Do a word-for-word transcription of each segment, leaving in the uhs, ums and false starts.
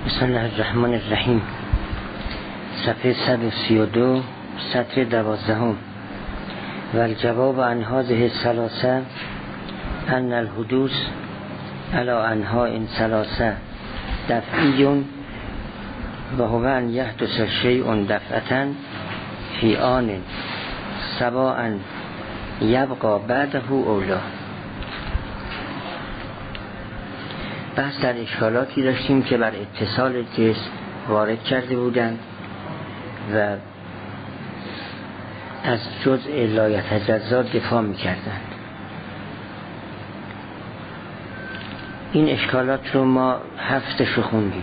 بسم الله الرحمن الرحیم. صفحه صد و سی و دو، سطر دوازدهم. و الجواب عن هذه الثلاثه ان الحدوث على انواع ثلاثه دفعی و هو ان یحدث شیء دفعة فی آن سواء یبقى بعده او لا. بحث در اشکالاتی داشتیم که بر اتصال جسم وارد کرده بودند و از جزء لا یتجزا دفاع می‌کردند. این اشکالات رو ما هفتش رو خوندیم.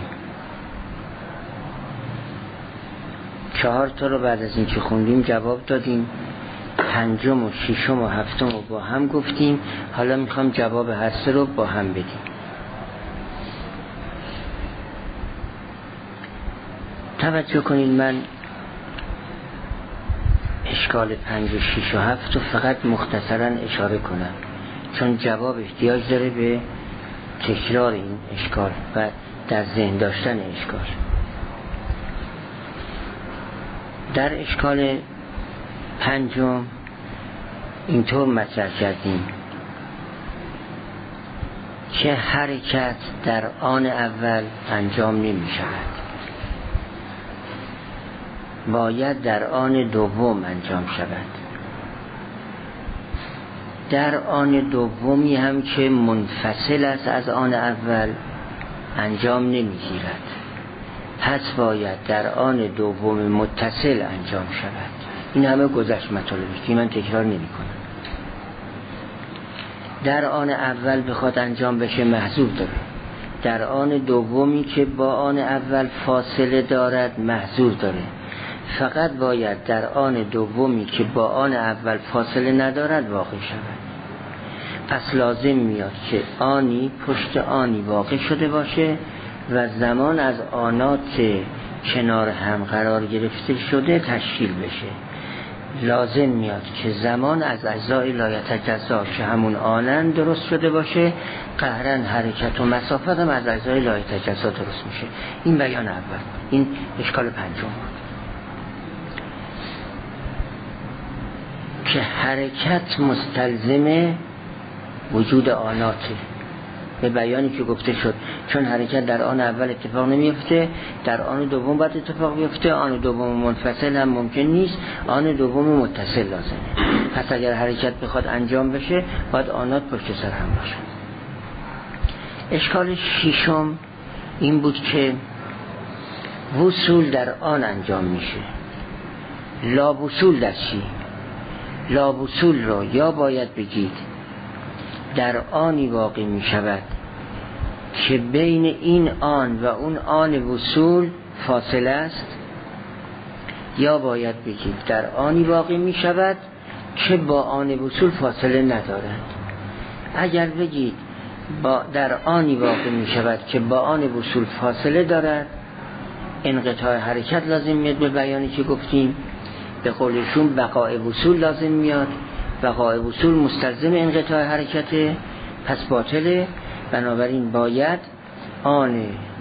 چهار تا رو بعد از این که خوندیم جواب دادیم. پنجم و ششم و هفتم رو با هم گفتیم. حالا میخوام جواب هر سه رو با هم بدیم. توجه کنید، من اشکال پنج و شیش و هفت رو فقط مختصرا اشاره کنم، چون جواب احتیاج داره به تکرار این اشکال و در ذهن داشتن اشکال. در اشکال پنجم اینطور مطرح کردیم که حرکت در آن اول انجام نمی شود، باید در آن دوم انجام شود. در آن دومی هم که منفصل است از آن اول انجام نمیگیرد، پس باید در آن دوم متصل انجام شود. این همه گذشت مطالبی که من تکرار نمی کنم. در آن اول بخواد انجام بشه محذوف داره، در آن دومی که با آن اول فاصله دارد محذوف داره. فقط باید در آن دومی که با آن اول فاصله ندارد واقع شود. پس لازم میاد که آنی پشت آنی واقع شده باشه و زمان از آنات کنار هم قرار گرفته شده تشکیل بشه. لازم میاد که زمان از اجزای لا یتجزا که همون آنن درست شده باشه. قهرن حرکت و مسافت هم از اجزای لا یتجزا درست میشه. این بیان اول. این اشکال پنجم که حرکت مستلزم وجود آناته، به بیانی که گفته شد. چون حرکت در آن اول اتفاق نمیفته، در آن دوم باید اتفاق بیفته. آن دوم منفصل هم ممکن نیست، آن دوم متصل لازمه. پس اگر حرکت بخواد انجام بشه باید آنات پشت سر هم باشه. اشکال ششم این بود که وصول در آن انجام میشه. لا وصول در چی؟ لا وصول رو یا باید بگید در آنی واقع می شود که بین این آن و اون آن وصول فاصله است، یا باید بگید در آنی واقع می شود که با آن وصول فاصله ندارد. اگر بگید با در آنی واقع می شود که با آن وصول فاصله دارد، انقطاع حرکت لازم میاد به بیانی که گفتیم. به قولشون بقای وصول لازم میاد. بقای وصول مستلزم انقطاع حرکته، پس باطله. بنابراین باید آن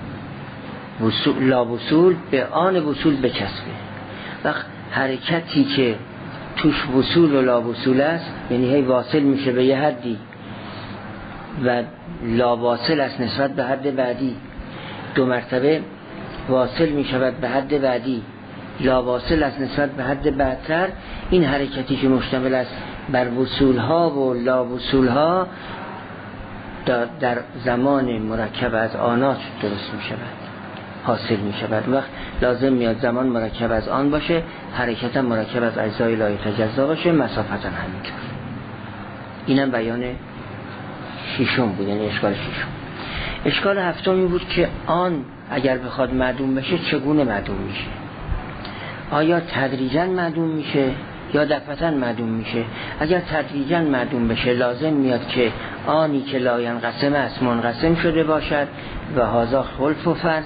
وصول لا وصول به آن وصول بچسبه. وقت حرکتی که توش وصول و لا وصول است، یعنی هی واصل میشه به یه حدی و لا واصل است نسبت به حد بعدی، دو مرتبه واصل میشود به حد بعدی، لا واصل است نسبت به حد بعدتر. این حرکتی که مشتمل است بر وصول ها و لا وصول ها در زمان مرکب از آنات درست می شود، حاصل می شود. وقت لازم میاد زمان مرکب از آن باشه، حرکت مرکب از اجزای لا یتجزا باشه، مسافت هم همینطور. اینم بیان ششم بود، یعنی اشکال ششم. اشکال هفتم این بود که آن اگر بخواد معدوم بشه چگونه معدوم میشه؟ آیا تدریجاً معدوم میشه یا دفعتاً معدوم میشه؟ اگر تدریجاً معدوم بشه لازم میاد که آنی که لا ینقسم است منقسم شده باشد و هذا خلف و فرض.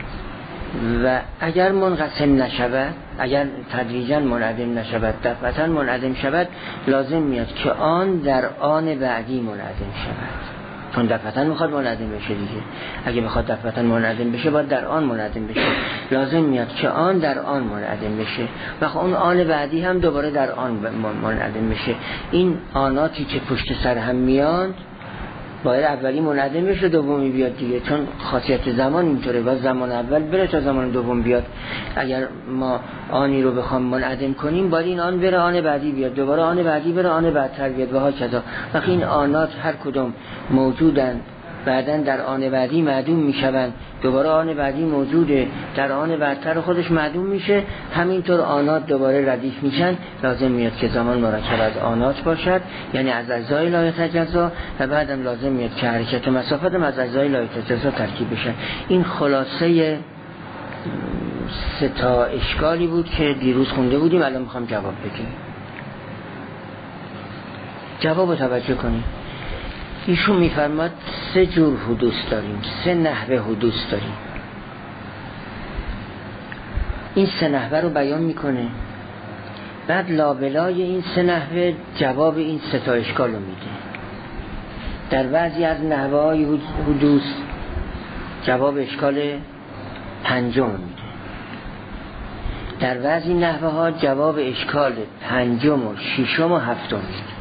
و اگر منقسم نشود، اگر تدریجاً منعدم نشود، دفعتاً منعدم شود، لازم میاد که آن در آن بعدی منعدم شود. چون دفعتاً میخواد منعدم بشه دیگه. اگه بخواد دفعتاً منعدم بشه باید در آن منعدم بشه، لازم میاد که آن در آن منعدم بشه و خب اون آن بعدی هم دوباره در آن منعدم بشه. این آناتی که پشت سر هم میان باید اولی منعدم بشه دومی بیاد دیگه، چون خاصیت زمان اینطوره، باید زمان اول بره تا زمان دوم بیاد. اگر ما آنی رو بخوام منعدم کنیم باید این آن بره آن بعدی بیاد، دوباره آن بعدی بره آن بعدتر بیاد و ها کذا. وقتی این آنات هر کدوم موجودن بعداً در آن بعدی معدوم میشوند، دوباره آن بعدی موجوده در آن بعدتر خودش معدوم میشه، همینطور آنات دوباره ردیف میشن. لازم میاد که زمان مرکب از آنات باشد، یعنی از اجزای لا یتجزا، و بعدم لازم میاد که حرکت و مسافت هم از اجزای لا یتجزا ترکیب بشن. این خلاصه سه تا اشکالی بود که دیروز خونده بودیم، الان میخوام جواب بدیم. جواب رو توجه کنیم. ایشون میفرماد سه جور حدوث داریم، سه نحوه حدوث داریم. این سه نحوه رو بیان میکنه، بعد لابلای این سه نحوه جواب این سه تا اشکال رو میده. در بعضی از نحوه های حدوث جواب اشکال پنجم میده، در بعضی نحوه ها جواب اشکال پنجم و ششم و هفتم میده.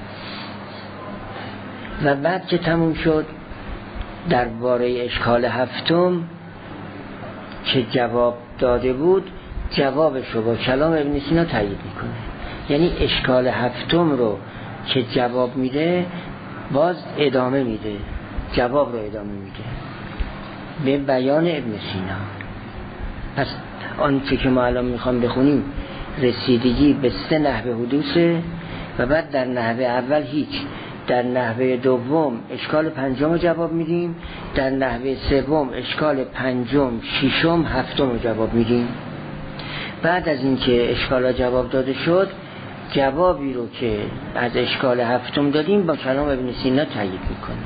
و بعد که تموم شد درباره اشکال هفتم که جواب داده بود جوابش رو با کلام ابن سینا تایید میکنه. یعنی اشکال هفتم رو که جواب میده باز ادامه میده، جواب رو ادامه میده به بیان ابن سینا. پس آنچه که ما الان میخوام بخونیم رسیدگی به سه نحوه حدوثه و بعد در نحوه اول هیچ، در نحوه دوم اشکال پنجم رو جواب میدیم، در نحوه سوم اشکال پنجم ششم هفتم رو جواب میدیم. بعد از اینکه اشکال جواب داده شد جوابی رو که از اشکال هفتم دادیم با کلام ابن سینا تایید میکنیم.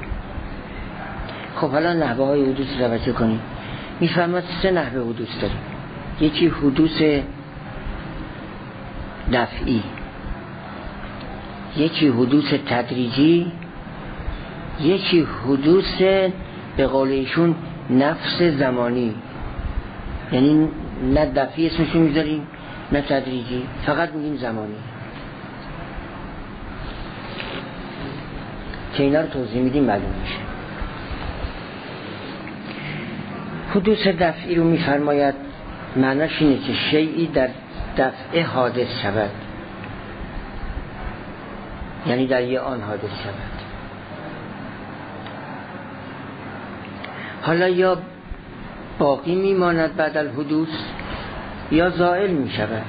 خب حالا نحوه های حدوث رو توجه کنیم. میفرماد سه نحوه حدوث داریم. یکی حدوث دفعی، یکی حدوث تدریجی، یکی حدوث به قول ایشون نفس زمانی. یعنی نه دفعی اسمشو میذاریم نه تدریجی، فقط میگیم زمانی. که اینا رو توضیح میدیم معلوم میشه. حدوث دفعی رو میفرماید معناش اینه که شیئی در دفعه حادث شود، یعنی در یه آن حادث شود. حالا یا باقی میماند بعد الحدوث یا زائل میشود،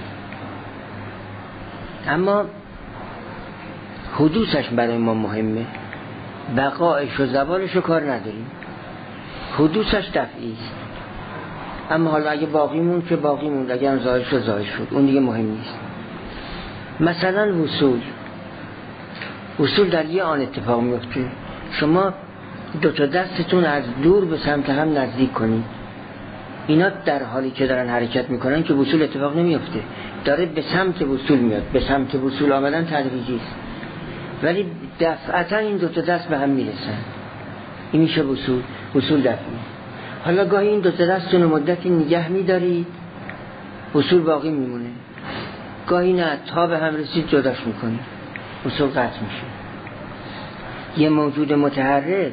اما حدوثش برای ما مهمه، بقایش و زوالش رو کار نداریم. حدوثش دفعی است، اما حالا اگه باقی موند که باقی موند، اگه هم زائل شد زائل شد، اون دیگه مهم نیست. مثلا وصول وصول در یه آن اتفاق میفته. شما دو تا دستتون از دور به سمت هم نزدیک کنید، اینا در حالی که دارن حرکت میکنن که وصول اتفاق نمیفته، داره به سمت وصول میاد. به سمت وصول آمدن تدریجی است، ولی دفعتا این دو تا دست به هم میرسن، این میشه وصول. وصول دفعی. حالا گاهی این دو تا دستتون مدتی نگه میدارید وصول باقی میمونه، گاهی نه، تا به هم رسید جداش میکنید وصول قطع میشه. یه موجود متحرک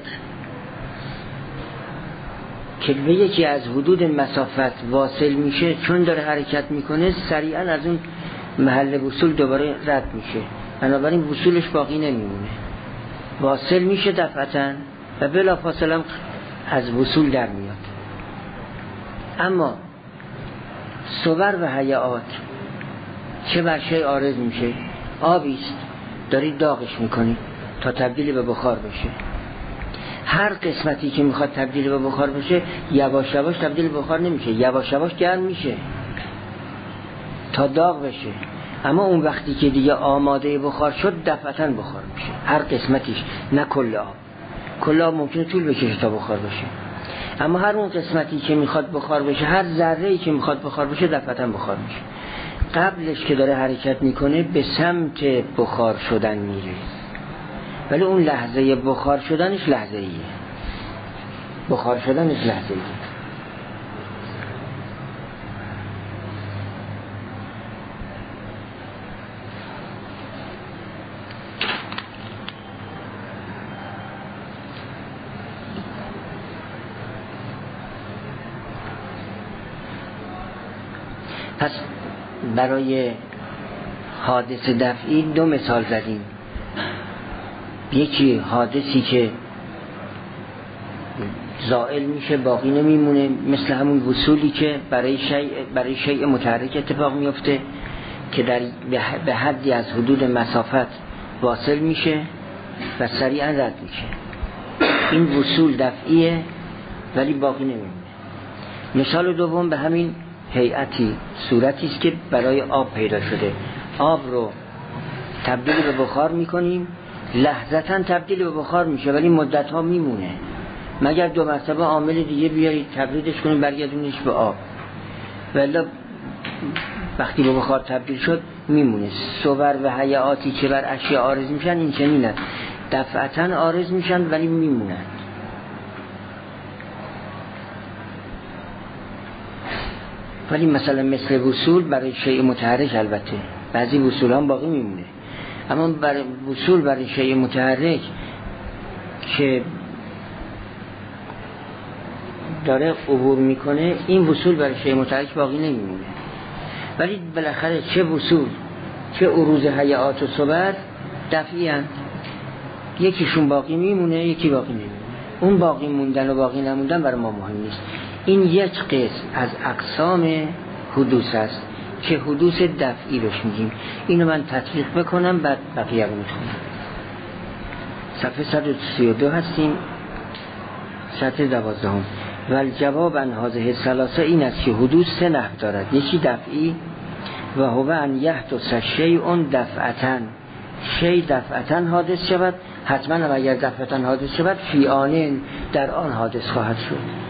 که به یکی از حدود مسافت واصل میشه، چون داره حرکت میکنه سریعا از اون محل وصول دوباره رد میشه، بنابراین وصولش باقی نمیمونه، واصل میشه دفعتا و بلا فاصله از وصول در میاد. اما صور و حیات چه بر شی عارض میشه؟ آبیست، دارید داغش میکنید تا تبدیل به بخار بشه. هر قسمتی که میخواد تبدیل به بخار بشه یواش یواش تبدیل به بخار نمیشه، یواش یواش گرم میشه تا داغ بشه. اما اون وقتی که دیگه آماده بخار شد دفعتاً بخار میشه، هر قسمتیش، نه کل آب. کل آب ممکنه طول بکشه تا بخار بشه، اما هر اون قسمتی که میخواد بخار بشه، هر ذره‌ای که میخواد بخار بشه دفعتاً بخار میشه. قبلش که داره حرکت میکنه به سمت بخار شدن میره، ولی اون لحظه بخار شدنش لحظه ایه، بخار شدنش لحظه ایه. پس برای حادث دفعی دو مثال زدیم. یکی حادثی که زائل میشه باقی نمیمونه، مثل همون وصولی که برای شیء برای شیء متحرک اتفاق میفته که در به حدی از حدود مسافت واصل میشه و سریعا رد میشه. این وصول دفعیه ولی باقی نمیمونه. مثال دوم به همین هیئتی صورتی است که برای آب پیدا شده. آب رو تبدیل به بخار میکنیم، لحظتاً تبدیل به بخار میشه ولی مدت ها میمونه، مگر دو مرتبه عامل دیگه بیارید تبریدش کنیم برگردونیش به آب، ولی وقتی به بخار تبدیل شد میمونه. صور و هیئاتی که بر اشیاء عارض میشن این چنینه، دفعتاً عارض میشن ولی میمونن. ولی مثلا مثل وصول برای شیء متحرک، البته بعضی وصول هم باقی میمونه، اما برای وصول برای شیء متحرک که داره عبور میکنه، این وصول برای شیء متحرک باقی نمیمونه. ولی بالاخره چه وصول چه عروض هیئات و صور دفعی هست، یکیشون باقی میمونه یکی باقی نمیمونه. اون باقی موندن و باقی نموندن برای ما مهم نیست. این یک قسم از اقسام حدوث است که حدوث دفعی بهش میگیم. اینو من تطبیق بکنم بعد بقیه رو میخونم. صفحه صد و سی و دو هستیم، سطر دوازدهم. و الجواب عن هذه الثلاثه این است که حدوث سه نحو دارد. یکی دفعی و هو ان یحدث شیء دفعتاً، شیء دفعتاً حادث شود، حتما اگر دفعتاً حادث شود فی آن در آن حادث خواهد شد.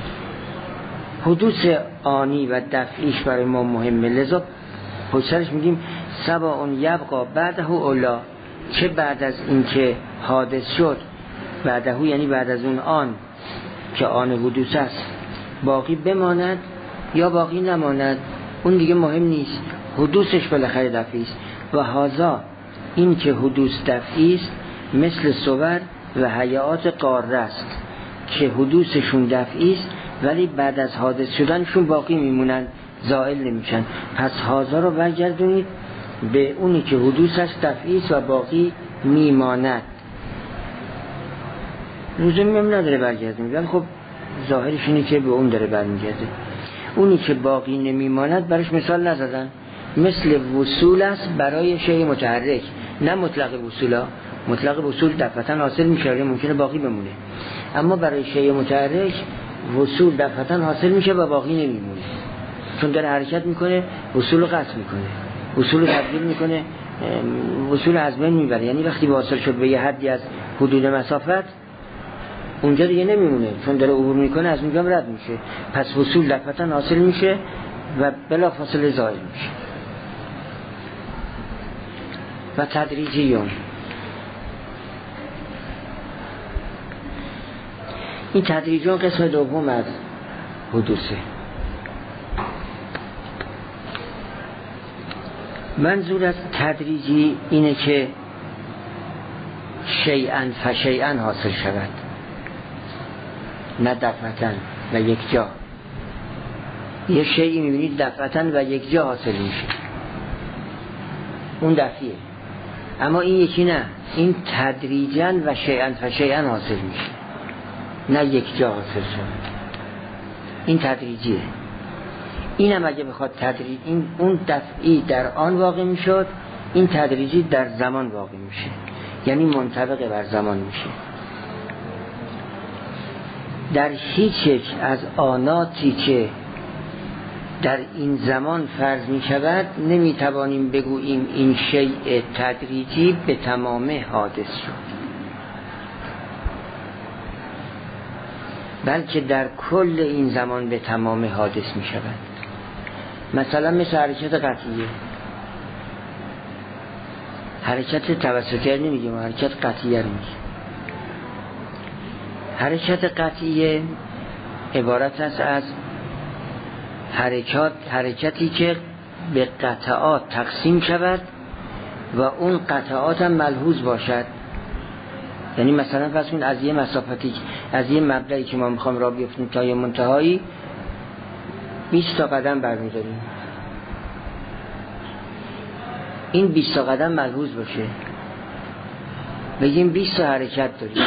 حدوث آنی و دفعیش برای ما مهمه، لذا پشترش میگیم سواء یبقى بعده اولا، چه بعد از این که حادث شد، بعده یعنی بعد از اون آن که آن حدوث است باقی بماند یا باقی نماند، اون دیگه مهم نیست، حدوثش بالاخره دفعی است. و هذا این که حدوث دفعی است مثل صور و هیئات قاره است که حدوثشون دفعی است ولی بعد از حادث شدنشون باقی میمونن، زائل نمیشن. پس هازا رو برگردونید به اونی که حدوثش دفعی است و باقی میماند. لزومی هم نداره برگردونید، ولی خب ظاهرش اینه که به اون داره برمیگرده. اونی که باقی نمیماند برش مثال نزدن، مثل وصول است برای شیء متحرک، نه مطلق وصولا. مطلق وصول دفعتاً حاصل میشه یا ممکنه باقی بمونه، اما برای شیء متحرک وصول دفعتاً حاصل میشه و باقی نمیمونه، چون داره حرکت میکنه، وصول رو قطع میکنه، وصول رو تبدیل میکنه، وصول از بین میبره. یعنی وقتی واصل شد به یه حدی از حدود مسافت اونجا دیگه نمیمونه، چون داره عبور میکنه از اونجا رد میشه. پس وصول دفعتاً حاصل میشه و بلا فاصله زائل میشه. و تدریجیون، این تدریجیون قسم دوم از حدوثه. منظور از تدریجی اینه که شیئا فشیئا حاصل شود، نه دفعتاً و یک جا. یه شیئی میبینید دفعتاً و یک جا حاصل میشه، اون دفعیه. اما این یکی نه، این تدریجاً و شیئا فشیئا حاصل میشه، نه یک جا حاصل شد. این تدریجیه. این هم اگه بخواد تدریج، این اون دفعی در آن واقع میشد، این تدریجی در زمان واقع میشه، یعنی منطبق بر زمان میشه. در هیچ یک از آناتی که در این زمان فرض می شود نمی توانیم بگوییم این شیء تدریجی به تمام حادث شد، بلکه در کل این زمان به تمام حادث می شود. مثلا مثل حرکت قطعیه، حرکت توسطی نمیگیم، حرکت قطعیه رو میگیم. حرکت قطعیه عبارت است از حرکات حرکتی که به قطعات تقسیم شود و اون قطعات هم ملحوظ باشد. یعنی مثلا فرض کنید از یه مسافتی، از یه مبدأی که ما میخوام راه بیفتیم تا یه منتهایی بیست تا قدم برمی‌داریم. این بیست تا قدم ملحوظ باشه، بگیم بیست تا حرکت داریم،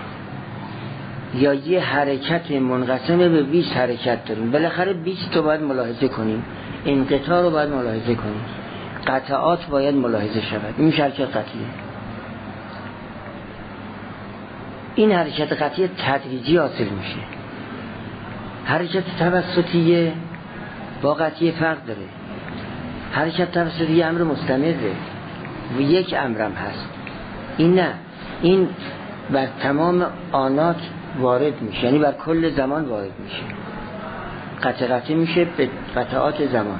یا یه حرکت منقسم به بیست حرکت داریم. بالاخره بیست تا باید ملاحظه کنیم، انقطاع رو باید ملاحظه کنیم، قطعات باید ملاحظه شود. این حرکت قطعیه. این حرکت قطعی تدریجی حاصل میشه. حرکت توسطی با قطعی فرق داره. حرکت توسطی امر مستمره و یک امرم هست. این نه، این بر تمام آنات وارد میشه، یعنی بر کل زمان وارد میشه، قطع قطع میشه به قطعات زمان.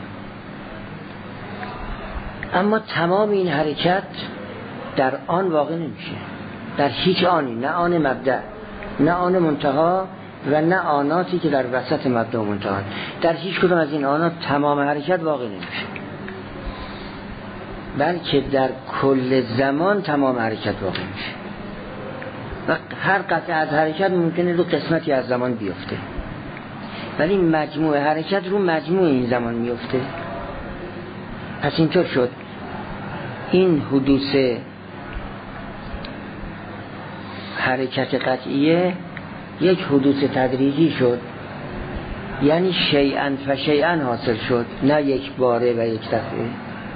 اما تمام این حرکت در آن واقع نمیشه، در هیچ آنی، نه آن مبدأ، نه آن منتها و نه آناتی که در وسط مبدأ و منتها. در هیچ کدام از این آنات تمام حرکت واقع نمیشه، بلکه در کل زمان تمام حرکت واقع میشه و هر قطعه از حرکت ممکنه رو قسمتی از زمان بیفته، ولی مجموع حرکت رو مجموع این زمان میفته. پس اینطور شد این حدوث حرکت قطعیه یک حدوث تدریجی شد، یعنی شیئا فشیئا حاصل شد، نه یک باره و یک دفعه.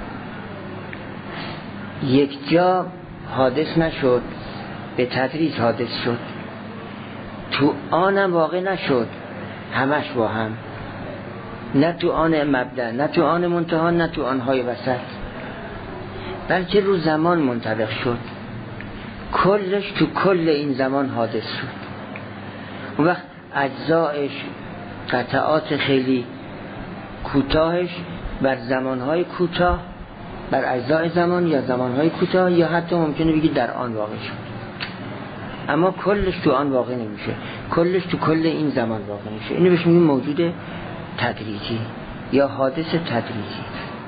یک جا حادث نشد، به تدریج حادث شد. تو آنم واقع نشد همش با هم، نه تو آن مبدأ، نه تو آن منتها، نه تو آنهای وسط، بلکه رو زمان منطبق شد. کلش تو کل این زمان حادث شد. اون وقت اجزایش، قطعات خیلی کوتاهش بر زمانهای کوتاه، بر اجزای زمان یا زمانهای کوتاه، یا حتی ممکنه بگید در آن واقع شد، اما کلش تو آن واقع نمیشه، کلش تو کل این زمان واقع میشه. اینو بهش میگیم موجود تدریجی یا حادث تدریجی.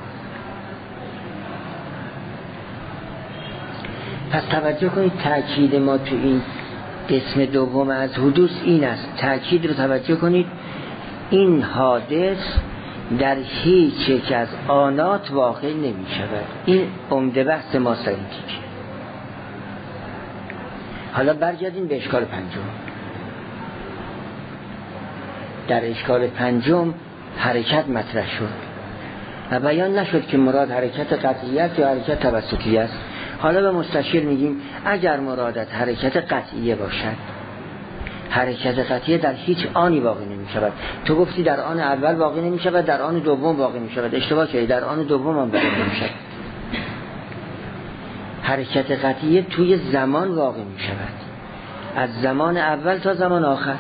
پس توجه کنید، تأکید ما تو این قسم دوم از حدوث این است، تأکید رو توجه کنید، این حادث در هیچ یک از آنات واقع نمی شود. این عمده بحث ما سریتیک. حالا برگردیم به اشکال پنجم. در اشکال پنجم حرکت مطرح شد و بیان نشد که مراد حرکت قطعیت یا حرکت توسطی است. حالا به مستشیر میگیم اگر مرادت حرکت قطعیه باشد، حرکت قطعیه در هیچ آنی واقع نمی شود. تو گفتی در آن اول واقع نمی شود، در آن دوم واقع می شود. اشتباه کردی، در آن دوم هم واقع نمی شود. حرکت قطعیه توی زمان واقع می شود، از زمان اول تا زمان آخر.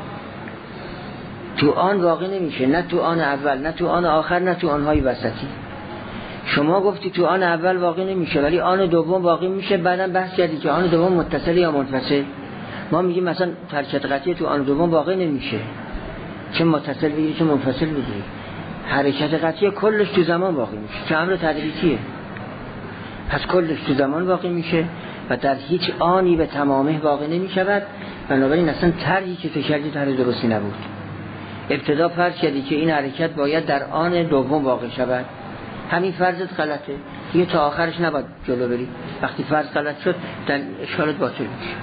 تو آن واقع نمیشه، نه تو آن اول، نه تو آن آخر، نه تو آنهای وسطی. شما گفتی تو آن اول واقع نمیشه ولی آن دوم واقع میشه، بعدم بحث کردی که آن دوم متصل یا منفصل. ما میگیم مثلا حرکت قطعی تو آن دوم واقع نمیشه، چه متصل بگیری چه منفصل بگیری. حرکت قطعی کلش تو زمان واقع میشه، چه امر تدریجیه. پس کلش تو زمان واقع میشه و در هیچ آنی به تمامه واقع نمیشود. بنابراین اصلا طرحی که تو کردی طرح درستی نبود. ابتدا فرض کردی که این حرکت باید در آن دوم واقع شود، همین فرضت غلطه دیگه، تا آخرش نباید جلو بری. وقتی فرض غلط شد در اشکالت باطل میشه.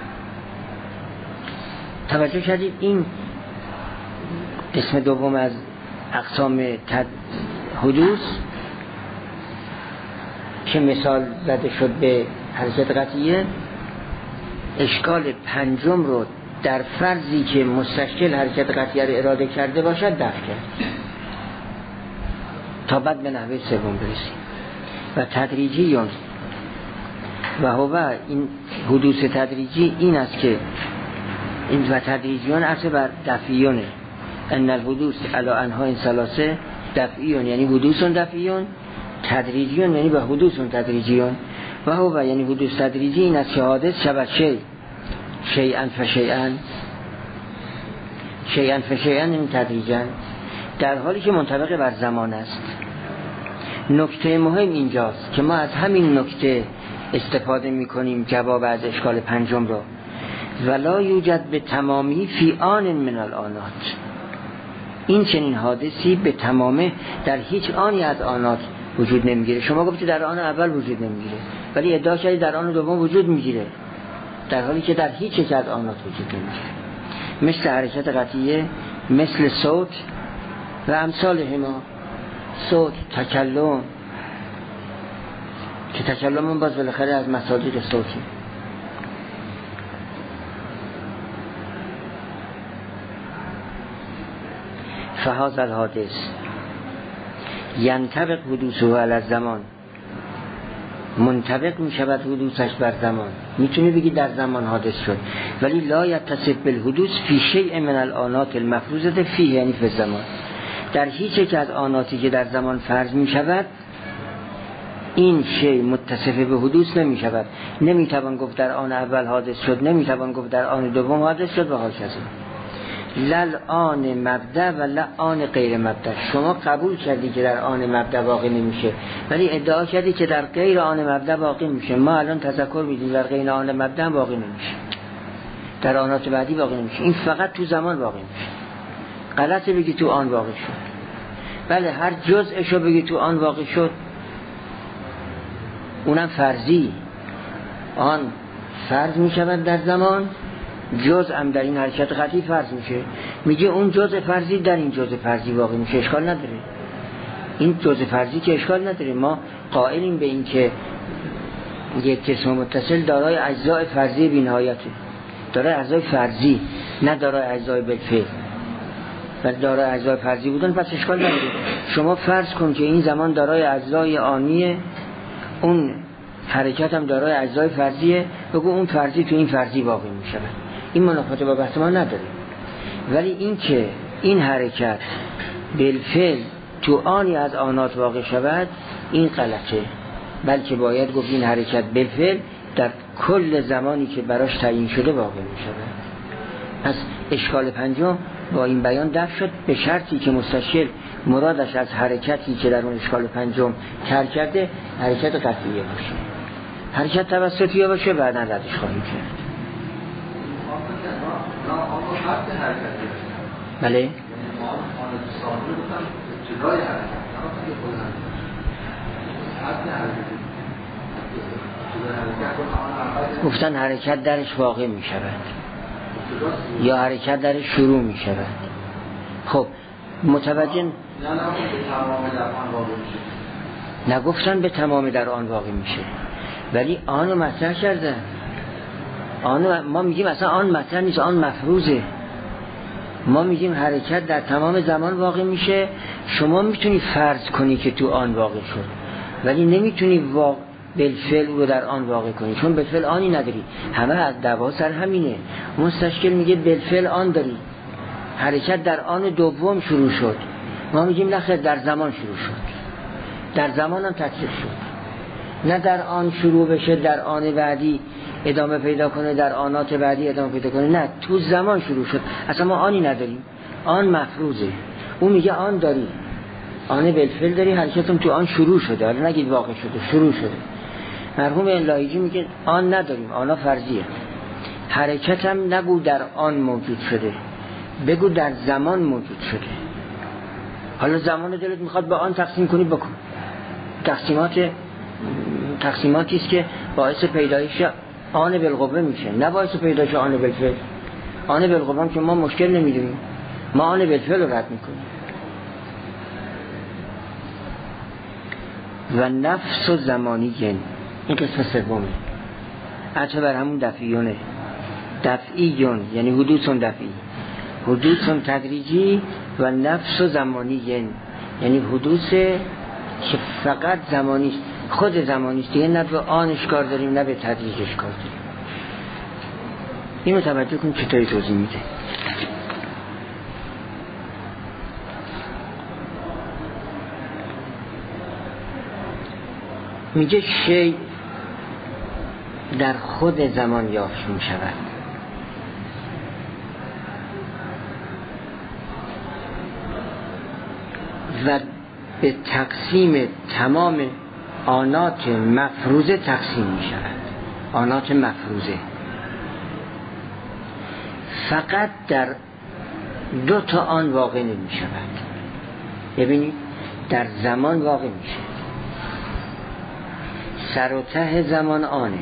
توجه کردید این قسم دوم از اقسام تد... حدوث که مثال زده شد به حرکت قطعیه، اشکال پنجم رو در فرضی که مستشکل حرکت قطعیه رو اراده کرده باشد دفع کرد تا بعد به نحوه سوم برسیم. و تدریجی و هو این حدوث تدریجی این است که این و تدریجیون اصل بر دفعیونه. ان الحدوث علی انواع ثلاثه دفعیون، یعنی حدوث دفعیون، تدریجیون یعنی به حدوث تدریجیون. و هو یعنی حدوث تدریجی این است که حادث شود شی شیئا فشیئا شیئا فشیئا این تدریجا، در حالی که منطبق بر زمان است. نکته مهم اینجاست که ما از همین نکته استفاده میکنیم جواب از اشکال پنجم را. ولا یوجد به تمامی فی آن من الآنات، این چنین حادثی به تمامه در هیچ آنی از آنات وجود نمیگیره. شما گفتید در آن اول وجود نمیگیره، ولی ادعا کردید در آن دوم وجود میگیره، در حالی که در هیچ یک از آنات وجود نمیگیره. مثل حرکت قطعیه، مثل صوت و امثال هما. صوت، تکلم، که تکلم باز بالاخره از مصادیق صوتی. فهذا الحادث ینطبق حدوثه علی الزمان، منطبق می شود حدوثش بر زمان. میتونی بگی در زمان حادث شد، ولی لا یتصف بالحدوث فی شیء من الآنات المفروضه فیه، یعنی فی الزمان. در هیچ یک از آناتی که در زمان فرض می شود این شی متصف به حدوث نمی شود. نمیتوان گفت در آن اول حادث شد، نمیتوان گفت در آن دوم حادث شد و هاکذا. لل آن مبدأ و لل آن غیر مبدأ. شما قبول کردی که در آن مبدأ واقع نمیشه، ولی ادعا کردی که در غیر آن مبدأ واقع میشه. ما الان تذکر میدیم در غیر آن مبدأ واقع نمیشه، در آنات بعدی واقع نمیشه، این فقط تو زمان واقع میشه. غلطه بگی تو آن واقع شد. بله هر جزءشو بگی تو آن واقع شد، اونم فرضی، آن فرض میشود در زمان، جزء هم در این حرکت قطعی فرض میشه. میگه اون جزء فرضی در این جزء فرضی واقع میشه، اشکال نداره. این جزء فرضی که اشکال نداره. ما قائلیم به این که یک جسم متصل دارای اجزای فرضی بی‌نهایته، دارای اجزای فرضی، نه دارای اجزای بالفعل. و دارای اجزای فرضی بودن پس اشکال نداره. شما فرض کن که این زمان دارای اجزای آنیه، اون حرکت هم دارای اجزای فرضیه، بگو اون فرضی تو این فرضی واقع میشه. این منافات با بحث ما نداره. ولی این که این حرکت بالفعل تو آنی از آنات واقع شود این غلطه، بلکه باید گفت این حرکت بالفعل در کل زمانی که براش تعیین شده واقع میشه. پس اشکال پنجم با این بیان دفع شد، به شرطی که مستشکل مرادش از حرکتی که در اون اشکال پنجم تر کرده حرکت قطعیه باشه. حرکت توسطیه باشه بعدا ردش خواهیم کرد. بله گفتن حرکت درش واقع می شود یا حرکت درش شروع می شود. خب متوجه نگفتن به تمام در آن واقع میشه، ولی آنو مطرح کردن. آنو ما میگیم اصلا آن مطرح نیست، آن مفروضه. ما میگیم حرکت در تمام زمان واقع میشه. شما میتونی فرض کنی که تو آن واقع شد، ولی نمیتونی واقع بالفعل رو در آن واقع کنی، چون بالفعل آنی نداری. همه از دعوا سر همینه. مستشکل میگه بالفعل آن داری، حرکت در آن دوم شروع شد. ما میگیم نه، در زمان شروع شد، در زمان هم تکلیف شد. نه در آن شروع بشه در آن بعدی ادامه پیدا کنه، در آنات بعدی ادامه پیدا کنه، نه تو زمان شروع شد. اصلا ما آنی نداریم، آن مفروضه. اون میگه آن داری، آن بالفعل داری، حرکتم تو آن شروع شده، حالا نگید واقع شده، شروع شده. مرحوم الهیجی میگه آن نداریم، آنا فرضیه. حرکتم نگو در آن موجود شده، بگو در زمان موجود شده. حالا زمان دلت میخواد با آن تقسیم کنی، بکن. تقسیمات تقسیماتی است که باعث پیدایش آن بالقوه میشه، نه باعث پیدایش آن بالفعل. آن بالقوه که ما مشکل نمیدونیم، ما آن بالفعل رو رد میکنیم. و نفس و زمانیین، این قسم سومه، عطا بر همون دفعیونه. دفعیون یعنی حدوثون دفعی، حدوثون تدریجی، و نفس و زمانیین یعنی حدوث که فقط زمانیست، خود زمانیست دیگه، نه به آنش کار داریم نه به تدریجش کار داریم. اینو توجه کن چطوری توضیح میده. میگه شی در خود زمان یافت می شود. و به تقسیم تمام آنات مفروضه تقسیم می شود. آنات مفروضه فقط در دو تا آن واقع نمی شود. ببینید در زمان واقع میشه، سر و ته زمان آنه،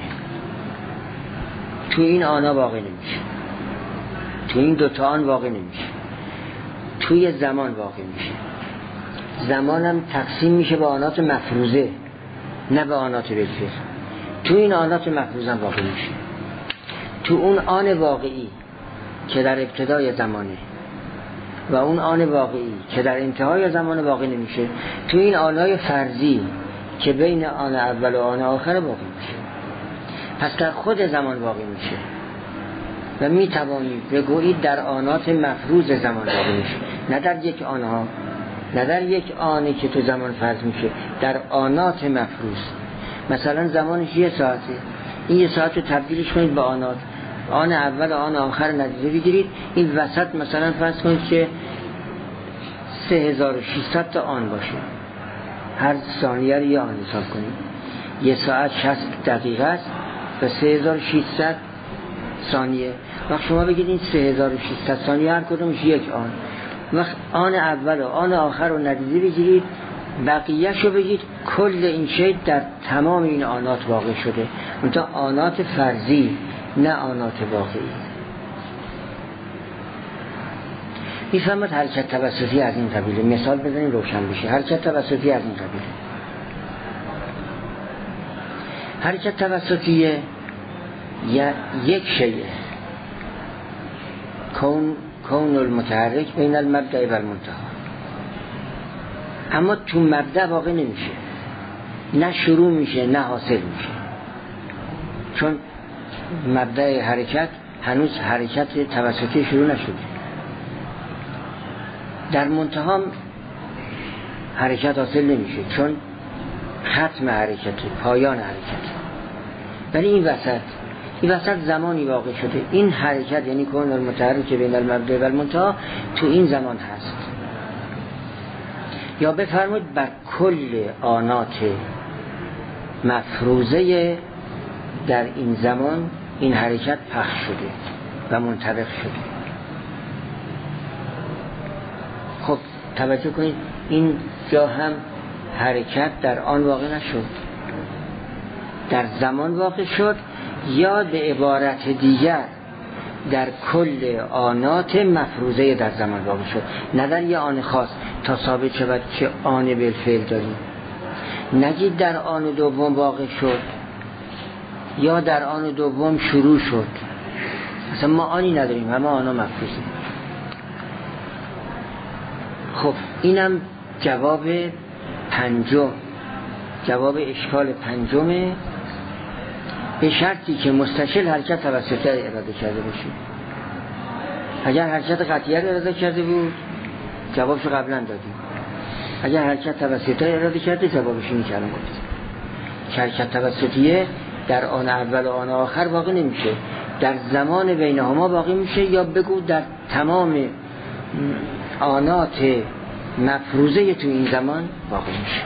تو این آنا واقع نمیشه، تو این دوتا آن واقع نمیشه، توی زمان واقع میشه. زمانم تقسیم میشه به آنات مفروضه نه به آنات بالفعل. تو این آنات مفروضه هم واقع میشه. تو اون آن واقعی که در ابتدای زمانه و اون آن واقعی که در انتهای زمان واقع نمیشه، تو این آنای فرضی که بین آن اول و آن آخر واقع میشه. پس در خود زمان واقع میشه و میتوانید بگویید در آنات مفروض زمان واقع میشه، نه در یک آنها، نه در یک آنی که تو زمان فرض میشه، در آنات مفروض. مثلا زمانش یه ساعته، این یه ساعت رو تبدیلش کنید به آنات، آن اول و آن آخر نتیجه بگیرید. این وسط مثلا فرض کنید که سه هزار و ششصد تا آن باشه، هر ثانیه رو یه آن حساب کنید. یه ساعت شصت دقیقه است و سه هزار و ششصد ثانیه. وقت شما بگید این سه هزار و ششصد ثانیه هر کدومش یک آن، وقت آن اول و آن آخر رو نتیجه بگیرید، بقیه‌ش رو بگید کل این شی در تمام این آنات واقع شده، منتها آنات فرضی نه آنات واقعی. میفهمد حرکت توسطی از این قبیله. مثال بزنیم روشن بشه. حرکت توسطی از این قبیله، حرکت توسطی یک شیء کون کون المتحرک بین المبدأ و المنتهی، اما تو مبدأ واقع نمیشه، نه شروع میشه نه حاصل میشه، چون مبدأ حرکت هنوز حرکت توسطی شروع نشده. در منتها حرکت حاصل نمیشه چون ختم حرکت، پایان حرکت. ولی این وسط این وسط زمانی واقع شده. این حرکت یعنی کون المتحرک بین المبدأ و المنتهی تو این زمان هست. یا بفرمایید بر کل آنات مفروضه در این زمان این حرکت پخش شده و منطبق شده. خب توجه کنید، این جا هم حرکت در آن واقع نشد، در زمان واقع شد، یا به عبارت دیگر در کل آنات مفروضه در زمان واقع شد، نه در یه آن خاص تا ثابت شود که آن بالفعل داریم. نگید در آن دوم واقع شد یا در آن دوم شروع شد، اصلا ما آنی نداریم، همه آنا مفروضه. خب اینم جواب پنجم، جواب اشکال پنجمه، به شرطی که مستشل حرکت توسطی اراده کرده باشه. اگر حرکت قطعی اراده کرده بود جوابشو قبلا دادیم، اگر حرکت توسطی اراده کرده جوابشو میکردم گفتیم. حرکت توسطیه در آن اول و آن آخر واقع نمیشه، در زمان بینهما واقع میشه، یا بگو در تمام آنات مفروضه تو این زمان واقع میشه.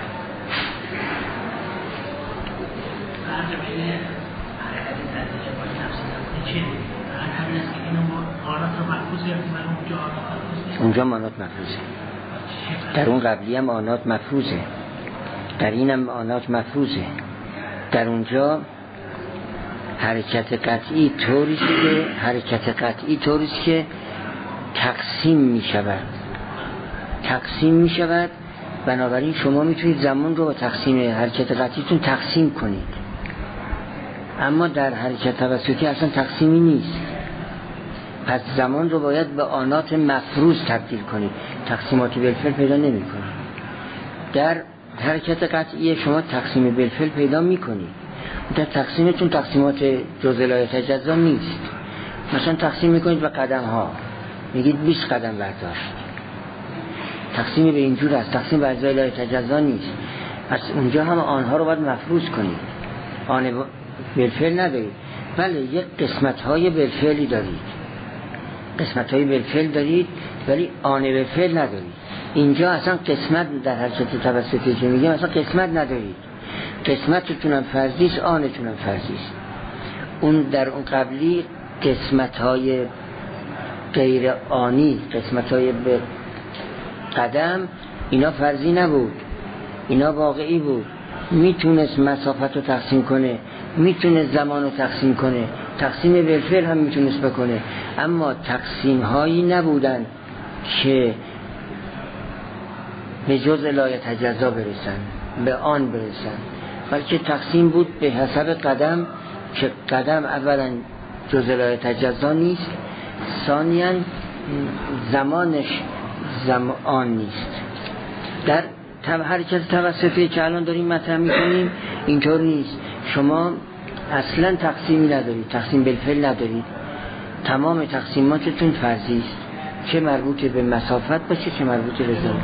اونجا آنات مفروضه، در اون قبلی هم آنات مفروضه، در این هم آنات مفروضه. در اونجا حرکت قطعی طوریست که حرکت قطعی طوریست که تقسیم می شود تقسیم می شود بنابراین شما میتونید زمان رو با تقسیم حرکت قطعیتون تقسیم کنید. اما در حرکت توسطی اصلا تقسیمی نیست، پس زمان رو باید به آنات مفروض تبدیل کنید، تقسیمات بالفعل پیدا نمی کنید. در حرکت قطعی شما تقسیم بالفعل پیدا می کنید، در تقسیمتون تقسیمات جزء لا یتجزا نیست. مثلا تقسیم میکنید به قدم ها، میگید بیست قدم برداشت، تقسیم به اینجور است، تقسیم به اجزای لا یتجزا نیست. پس اونجا هم آنها رو باید مفروض کنید، آن بالفعل ندارید. بله یک قسمت های بالفعلی دارید، قسمت های بالفعل دارید ولی آن بالفعل ندارید. اینجا اصلا قسمت در حرکت توسطی که میگیم اصلا قسمت ندارید، قسمتتون هم فرضی است، آنتون هم فرضی است. اون در اون قبلی قسمت های غیر آنی، قسمت های به قدم، اینا فرضی نبود، اینا واقعی بود. میتونست مسافت رو تقسیم کنه، میتونست زمان رو تقسیم کنه، تقسیم بالفعل هم میتونست بکنه، اما تقسیم هایی نبودن که به جزء لا یتجزا برسن، به آن برسن، بلکه تقسیم بود به حسب قدم که قدم اولا جزء لا یتجزا نیست، ثانیاً زمانش زمان نیست. در حرکت توسطی که الان داریم مطرح میکنیم اینطور نیست. شما اصلا تقسیمی ندارید، تقسیم بالفعل ندارید، تمام تقسیماتتون فرضی است، چه مربوط به مسافت باشه چه مربوط به زمان.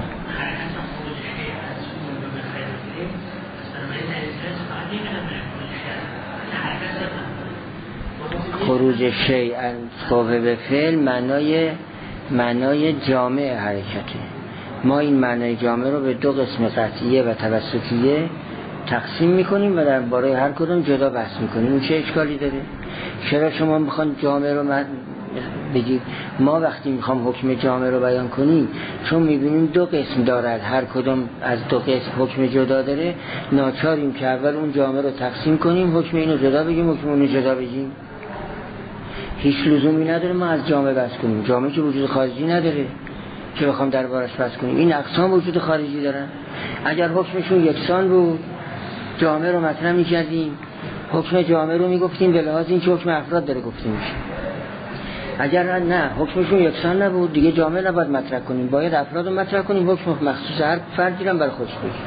خروج شیء از قوه به فعل معنای معنای جامع حرکته. ما این معنای جامع رو به دو قسم قطعیه و توسطیه تقسیم میکنیم و در باره هر کدوم جدا بحث میکنیم. این چه اشکالی داره؟ چرا شما میخوان جامع رو بگید؟ ما وقتی میخوام حکم جامع رو بیان کنیم چون میبینیم دو قسم دارد، هر کدوم از دو قسم حکم جدا داره، ناچاریم که اول اون جامع رو تقسیم کنیم، حکم اینو جدا بگیم، حکم اونو جدا بگیم. هیچ لزومی نداره ما از جامع بحث کنیم، جامع که وجود خارجی نداره که بخوام دربارش بحث کنیم. این اقسام وجود خارجی دارن. اگر حکمشون یکسان بود جامع رو مطرح می‌کردیم، حکم جامع رو میگفتیم به لحاظ این که حکم افراد داره گفته میشه. اگر نه حکمشون یکسان نبود دیگه جامع نباید مطرح کنیم، باید افراد رو مطرح کنیم، حکم مخصوص هر فردی رو برای خودش بگیم.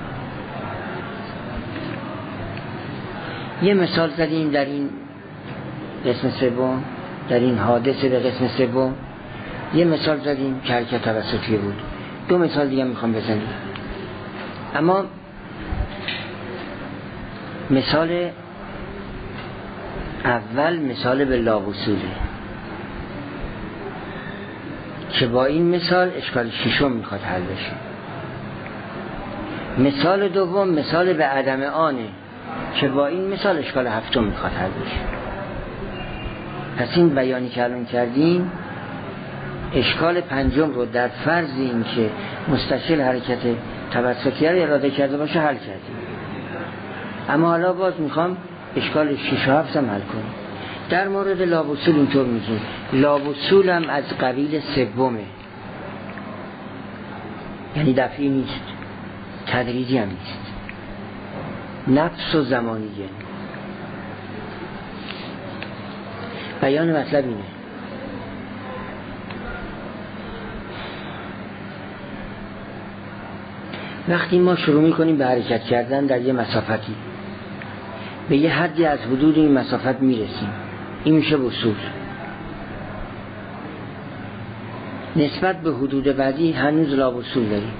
یه مثال زدیم در این قسم سوم، در این حادثه به قسم سوم یه مثال زدیم که حرکت توسطی بود. دو مثال دیگه میخوام بزنیم، اما مثال اول مثال به لاوصوله که با این مثال اشکال ششم میخواد حل بشه. مثال دوم مثال به عدم آنه که با این مثال اشکال هفتم میخواد حل بشه. پس این بیانی که الان کردیم اشکال پنجم رو در فرض این که مستشل حرکت توسطی رو اراده کرده باشه حل کردیم. اما حالا باز میخوام اشکال شش و هفت هم حل کنیم. در مورد لاوصول اینطور میگیم لاوصول هم از قبیل سومه، یعنی دفعی نیست، تدریجی هم نیست، نفس و زمانیه. بیان مطلب اینه وقتی ما شروع میکنیم به حرکت کردن در یه مسافتی، به یه حدی از حدود این مسافت میرسیم، این میشه وصول. نسبت به حدود بعدی هنوز لاوصول داریم.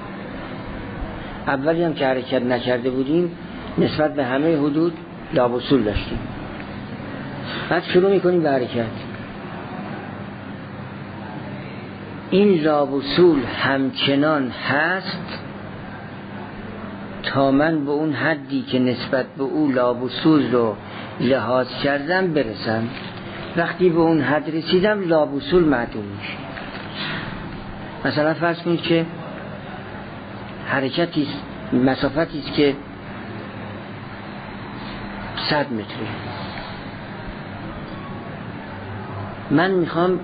اولی هم که حرکت نکرده بودیم نسبت به همه حدود لاوصول داشتیم، بعد شروع میکنیم به حرکت. این لاوصول همچنان هست تا من به اون حدی که نسبت به اون لاوصول رو لحاظ کردم برسم. وقتی به اون حد رسیدم لاوصول معدوم میشه. مثلا فرض کنید که حرکتی مسافتی است که صد متره، من میخوام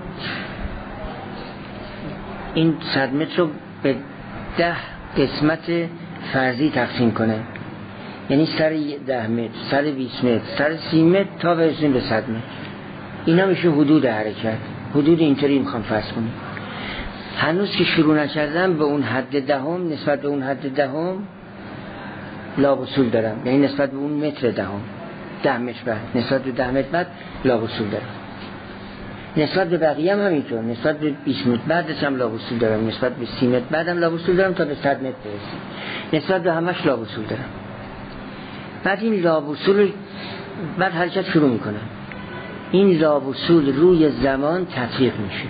این صد متر رو به ده قسمت فرضی تقسیم کنه، یعنی سر ده متر، سر بیست متر، سر سی متر تا برسیم به صد متر. اینا میشه حدود حرکت. حدود اینطوری میخوام فرض کنیم. هنوز که شروع نکردم به اون حد دهم، نسبت به اون حد دهم لاوصول دارم، یعنی نسبت به اون متر دهم، ده متر بعد، نسبت به ده متر بعد لاوصول دارم. نسبت به بقیه هم همینطور، نسبت به بیست متر بعدش هم لاوصول دارم، نسبت به سی متر بعدم لاوصول دارم تا به صد متر برسیم، نسبت به همش لاوصول دارم. بعد این لاوصول بعد حرکت شروع میکنم. این لابوسول روی زمان تطبیق میشه.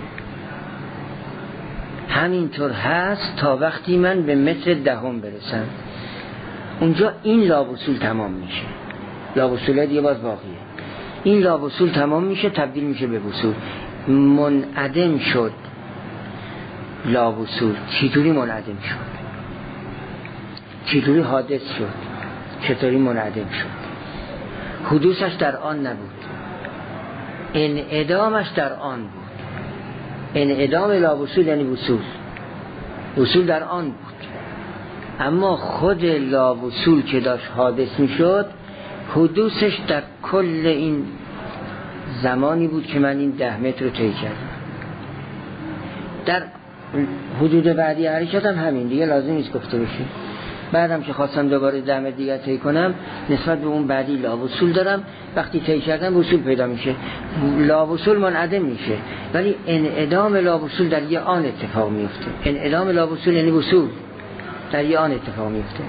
همینطور هست تا وقتی من به متر دهم برسم. اونجا این لابوسول تمام میشه. لابوسوله دیگه باز باقیه. این لابوسول تمام میشه، تبدیل میشه به وصول. منعدم شد لابوسول. چطوری منعدم شد؟ چطوری حادث شد؟ چطوری منعدم شد؟ حدوثش در آن نبود، انعدامش در آن بود. انعدام لابوسول یعنی وصول. وصول در آن بود، اما خود لابوسول که داشت حادث می شد حدوثش در کل این زمانی بود که من این ده متر رو طی کردم. در حدود بعدی حرکت هم همین دیگه لازم نیست گفته بشه. بعدم که خواستم دوباره ده متر دیگه طی کنم نسبت به اون بعدی لابوسول دارم. وقتی طی کردم وصول پیدا میشه. لابوسول منعدم میشه، ولی انعدام لابوسول در یه آن اتفاق میفته. انعدام لابوسول یعنی وصول در یه آن اتفاق میفته.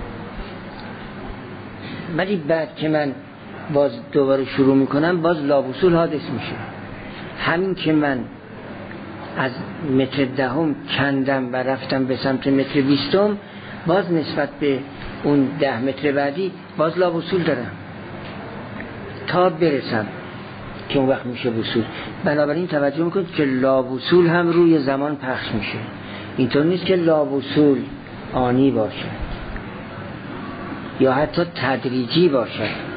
ولی بعد که من باز دوباره شروع میکنم باز لابوسول حادث میشه. همین که من از متر دهم کندم و رفتم به سمت متر بیستم، باز نسبت به اون ده متر بعدی باز لابوسول دارم تا برسم که اون وقت میشه وصول. بنابراین توجه میکنید که لابوسول هم روی زمان پخش میشه. اینطور نیست که لابوسول آنی باشد یا حتی تدریجی باشد.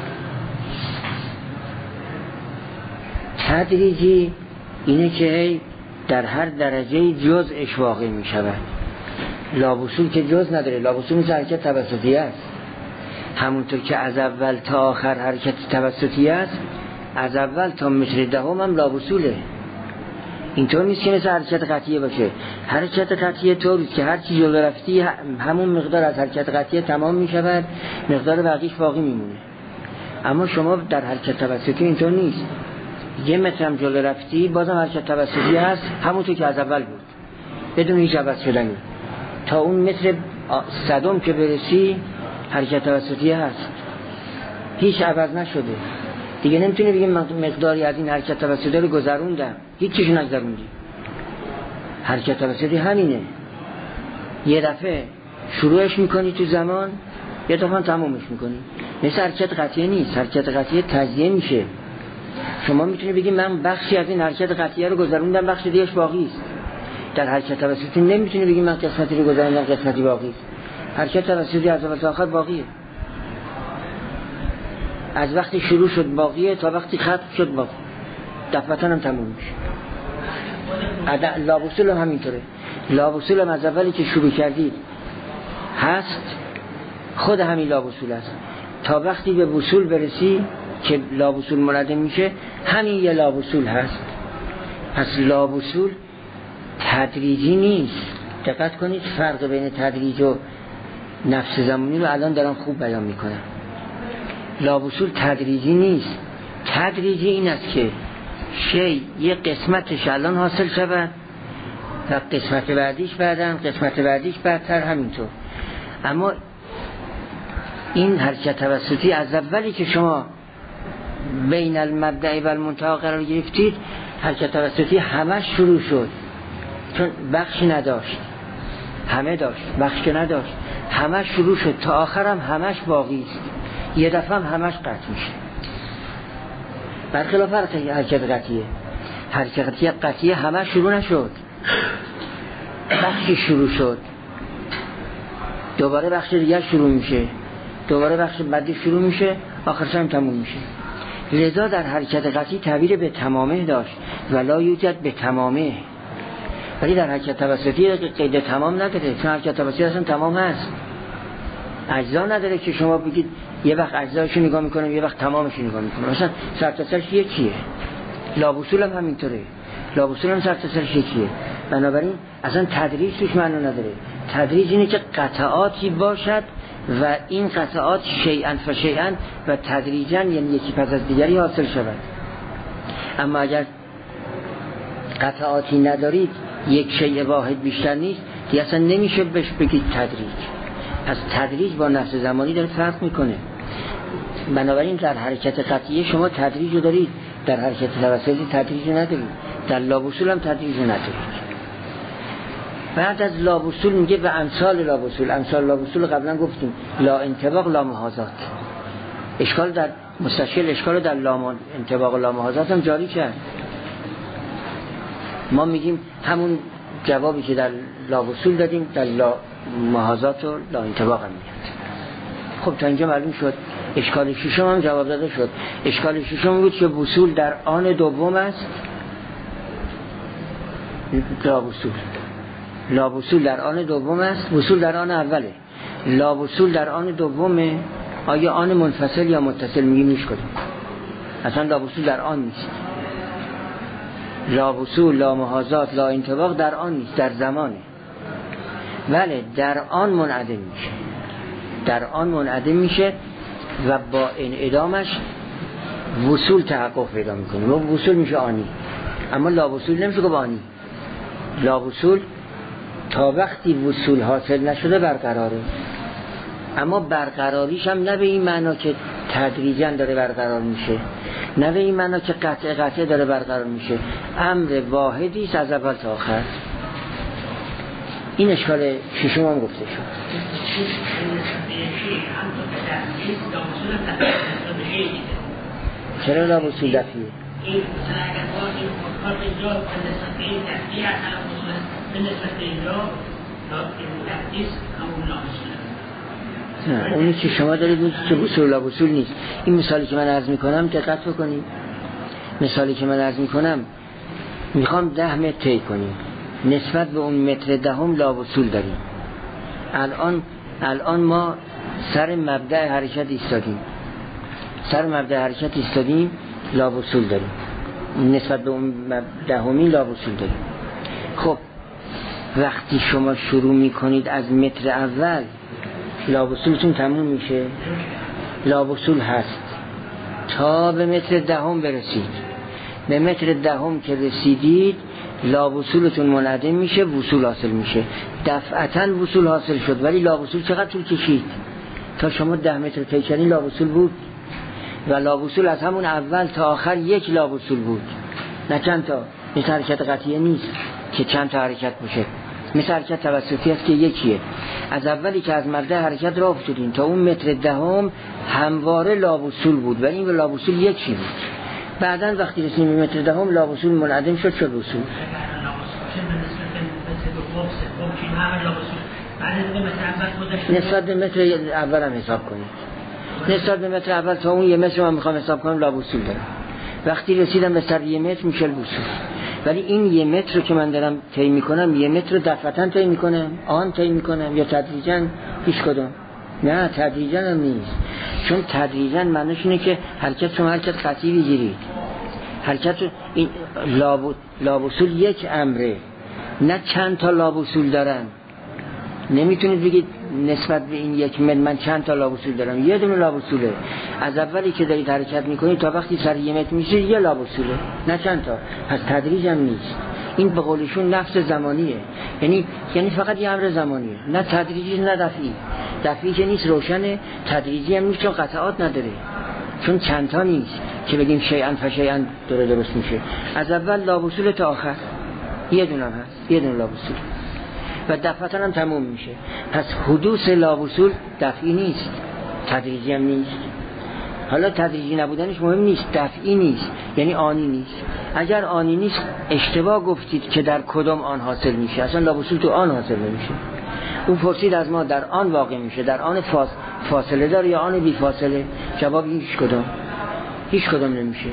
تدریجی اینه که در هر درجه جزءش واقع می شود. لابوسول که جز نداره. لابوسول مثل حرکت توسطی است. همونطور که از اول تا آخر حرکت توسطی است، از اول تا متر دهم هم لابوسوله. اینطور نیست که مثل حرکت قطعیه باشه. حرکت قطعیه طوریست که هر چی جلو رفتی همون مقدار از حرکت قطعیه تمام می شود، مقدار بقیش باقی میمونه. اما شما در حرکت توسطی اینطور نیست. یه متر هم جلو رفتی بازم حرکت توسطی هست، همونطور که از اول بود، بدون هیچ عوض شدنی. تا اون متر صدم که برسی حرکت توسطی هست، هیچ عوض نشده. دیگه نمیتونی بگیم مقداری از این حرکت توسطی رو گذروندم. هیچ چیزی نگذروندی. حرکت توسطی همینه. یه دفعه شروعش میکنی تو زمان، یه دفعه تمومش میکنی. مثل حرکت قطعیه نیست. حرکت قطعیه تجزیه میشه. شما میتونی بگی من بخشی از این حرکت قطعیه رو گذروندم، بخش دیگه‌اش باقی است. در حرکت توسطی نمیتونی بگی من قسمتی رو گذروندم، قسمتی باقی است. حرکت توسطی از اول تا آخر باقیه. از وقتی شروع شد باقیه تا وقتی ختم شد باقی. دفعتاً هم تموم میشه. لابوسول هم همینطوره. لابوسول هم از اولی که شروع کردید هست، خود همین لابوسول است. تا وقتی به وصول برسی که لابوسول منعدم میشه، همین یه لابوسول هست. پس لابوسول تدریجی نیست. دقت کنید فرق بین تدریج و نفس زمانی رو الان دارم خوب بیان میکنم. لابوسول تدریجی نیست. تدریجی این است که شی یه قسمتش الان حاصل شود و قسمت بعدیش بعدن، قسمت بعدیش بعدتر، همینطور. اما این حرکت توسطی از اولی که شما بین المبدأ و المنتهی قرار گرفتید، حرکت توسطی همش شروع شد، چون بخشی نداشت، همه داشت، بخش که نداشت، همش شروع شد تا آخرم همش باقی است. یه دفعه هم همش قطع میشه. برخلاف حرکت قطعیه. حرکت قطعیه همش شروع نشد، بخشی شروع شد، دوباره بخش دیگه شروع میشه، دوباره بخش بعدی شروع میشه، آخرش هم تموم میشه. لذا در حرکت قطعی تعبیر به تمامه داشت، ولا یوجد به تمامه. ولی در حرکت توسطی قید تمام نداره، چون حرکت توسطی اصلا تمام هست. اجزا نداره که شما بگید یه وقت اجزایشو نگاه میکنم یه وقت تمامشو نگاه میکنم. مثلا سرتاسرش یکیه. لابوسول هم همینطوره. لابوسول هم سرتاسرش یکیه. بنابراین اصلا تدریج توش معنی نداره. تدریج اینه که قطعاتی باشد و این قطعات شیئا فشیئا و تدریجا، یعنی یکی پس از دیگری حاصل شود. اما اگر قطعاتی ندارید، یک شیء واحد بیشتر نیست، دیگه اصلا نمیشه بهش بگید تدریج. پس تدریج با نفس زمانی داره فرق میکنه. بنابراین در حرکت قطعیه شما تدریج رو دارید، در حرکت توسلی تدریج رو ندارید، در لابوصول هم تدریج رو ندارید. بعد از لابوصول میگه و امثال لابوصول. امثال لابوصول قبلا گفتیم لا انطباق لا محاذات. اشکال در مستشکل اشکال در لا انطباق لا محاذات هم جاری کرد. ما میگیم همون جوابی که در لابوصول دادیم در لا محاذات و لا انطباق هم میاد. خب تا اینجا معلوم شد. اشکال ششم هم جواب داده شد. اشکال ششم بود که وصول در آن دوم است. لابوصول لابوصول در آن دوم است، وصول در آن اوله. لابوصول در آن دومه، آیا آن منفصل یا متصل؟ میگیم میش کدوم؟ اصلا لابوصول در آن نیست. لابوصول لا محاذات لا انطباق در آن نیست، در زمانه. ولی در آن منعدم میشه، در آن منعدم میشه و با انعدامش وصول تحقق پیدا میکنه و وصول میشه آنی. اما لابوصول نمیشه که با آنی. لابوصول تا وقتی وصول حاصل نشده برقراره، اما برقراریش هم نه به این معنا که تدریجاً داره برقرار میشه، نه به این معنا که قطع قطع داره برقرار میشه. امر واحدی است از اول تا آخر. این اشکال ششم هم گفته شد. چرا لابوصول دفعیه؟ این مثلا اگر با این مطلق اینجا به نسبت به این دفعیه حالا به نسبت به اینجا این دفعیست همون لابوصول. نه اونی که شما دارید میگید که وصول لابوصول نیست. این مثالی که من عرض میکنم دقت بکنید. مثالی که من عرض میکنم میخوام ده متر طی کنیم، نسبت به اون متر دهم لابوصول داریم. الان الان ما سر مبدأ حرکت ایستادیم، سر مبدأ حرکت ایستادیم لابوصول داریم، نسبت به اون دهمی لابوصول داریم. خب وقتی شما شروع میکنید از متر اول لابوصولتون تموم میشه، لابوصول هست تا به متر دهم برسید. به متر دهم که رسیدید لابوصولتون منعدم میشه، وصول حاصل میشه. دفعتاً وصول حاصل شد، ولی لابوصول چقدر طول کشید؟ تا شما ده متر طی کردین لابوصول بود و لابوصول از همون اول تا آخر یک لابوصول بود، نه چند تا. مثل حرکت قطعیه نیست که چند تا حرکت باشه، مثل حرکت توسطی است که یکیه. از اولی که از مبدأ حرکت راه افتادین تا اون متر دهم همواره لابوصول بود و این لابوصول یکی بود. بعداً وقتی رسیدیم به متر دهم لابوصول منعدم شد، شد وصول. نسبت به متر اول هم حساب کنیم، نسبت به متر اول تا اون یه متر من میخوام حساب کنم لابوصول دارم. وقتی رسیدم به سر یه متر میشه وصول. ولی این یه متر رو که من دارم طی میکنم، یه متر رو دفعتاً طی میکنم، آن طی میکنم یا تدریجاً؟ هیچ کدوم. نه تدریجاً هم نیست، چون تدریجاً معنیش اینه که حرکت شما حرکت قطعی بگیرید. حرکت این لابو لابوصول یک امره، نه چند تا لابوصول دارن. نمیتونید بگید نسبت به این یک متر من چند تا لابوصول دارم، یه دونه لابوصوله. از اولی که دارید حرکت میکنید تا وقتی سر یه متر میشید یه لابوصوله، نه چند تا. پس تدریج هم نیست. این به قولشون نفس زمانیه، یعنی یعنی فقط یه امر زمانیه، نه تدریجی نه دفعی. دفعی که نیست روشنه، تدریجی هم نیست چون قطعات نداره، چون چند تا نیست که بگیم شیئا فشیئا داره درست میشه. از اول لابوصول تا آخر یه دونه هست، یه دونه لابوصول و دفعتاً هم تموم میشه. پس حدوث لابوصول دفعی نیست، تدریجی هم نیست. حالا تدریجی نبودنش مهم نیست، دفعی نیست یعنی آنی نیست. اگر آنی نیست اشتباه گفتید که در کدام آن حاصل میشه، اصلا لابوصول تو آن حاصل نمیشه. اون پرسید از ما در آن واقع میشه، در آن فاص... فاصله داره یا آن بی فاصله؟ جواب هیچ کدام، هیچ کدام نمیشه.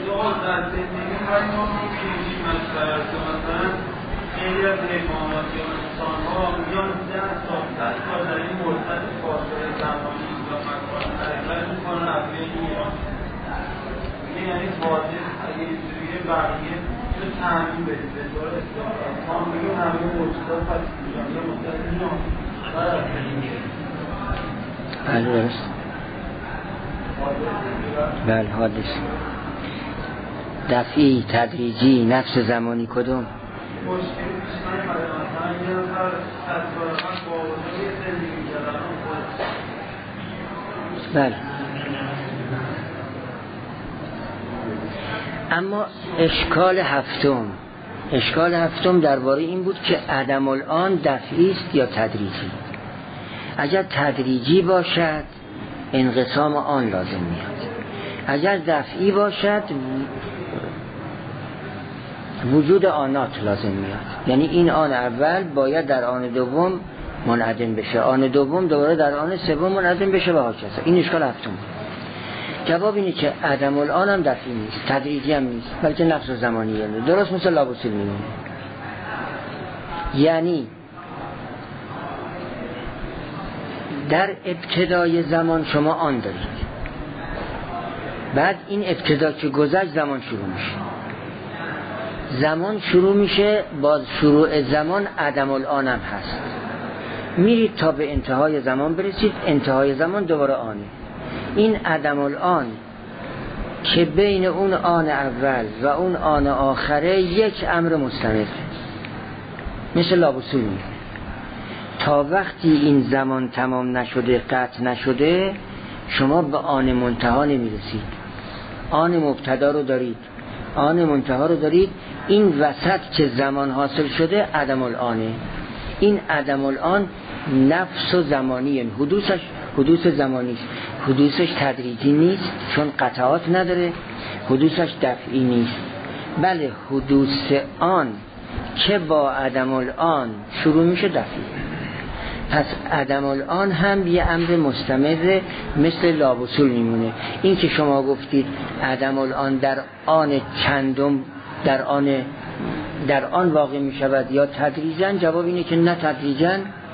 خیلی از اقامات یا انسان ها میان ده سال ده سال در این مدت فاصله زمانی و مکان حرکت میکنن از بین میان. یعنی واضح اگه اینجوریه بقیه تو تعمیم بدید به طور ما میگیم همه موجودات پس میان یا مدت میان. بله درست. بله حادث دفعی، تدریجی، نفس زمانی کدوم؟ مشکل بیشتر مثلا یه نفر از برقم با وجود زندگی کردن بله اما اشکال هفتم اشکال هفتم درباره این بود که عدم الآن دفعی است یا تدریجی. اگر تدریجی باشد انقسام آن لازم میاد، اگر دفعی باشد وجود آنات لازم میاد. یعنی این آن اول باید در آن دوم منعدم بشه، آن دوم دوباره در آن سوم منعدم بشه و هاکذا. این اشکال هفتم. جواب اینه که عدم الآن هم دفعی نیست، تدریجی هم نیست، بلکه نفس و زمانیه. درست مثل لابوسیل میمونه. یعنی در ابتدای زمان شما آن دارید، بعد این ابتدا که گذشت زمان شروع میشه. زمان شروع میشه، با شروع زمان عدم الآن هم هست. میرید تا به انتهای زمان برسید، انتهای زمان دوباره آنه. این عدم الآن که بین اون آن اول و اون آن آخره یک امر مستمر، مثل لابوسول میگه تا وقتی این زمان تمام نشده، قطع نشده، شما به آن منتها نمیرسید. آن مبتدا رو دارید، آن منتها رو دارید. این وسط که زمان حاصل شده عدم الآنه. این عدم الآن نفس و زمانیه، حدوثش حدوث زمانی است. حدوثش تدریجی نیست چون قطعات نداره، حدوثش دفعی نیست. بله حدوث آن که با عدم الآن شروع میشه دفعی. پس عدم الآن هم یه امر مستمر مثل لابوسول میمونه. این که شما گفتید عدم الآن در آن چندم در آن در آن واقع میشود یا تدریجاً، جواب اینه که نه تدریجاً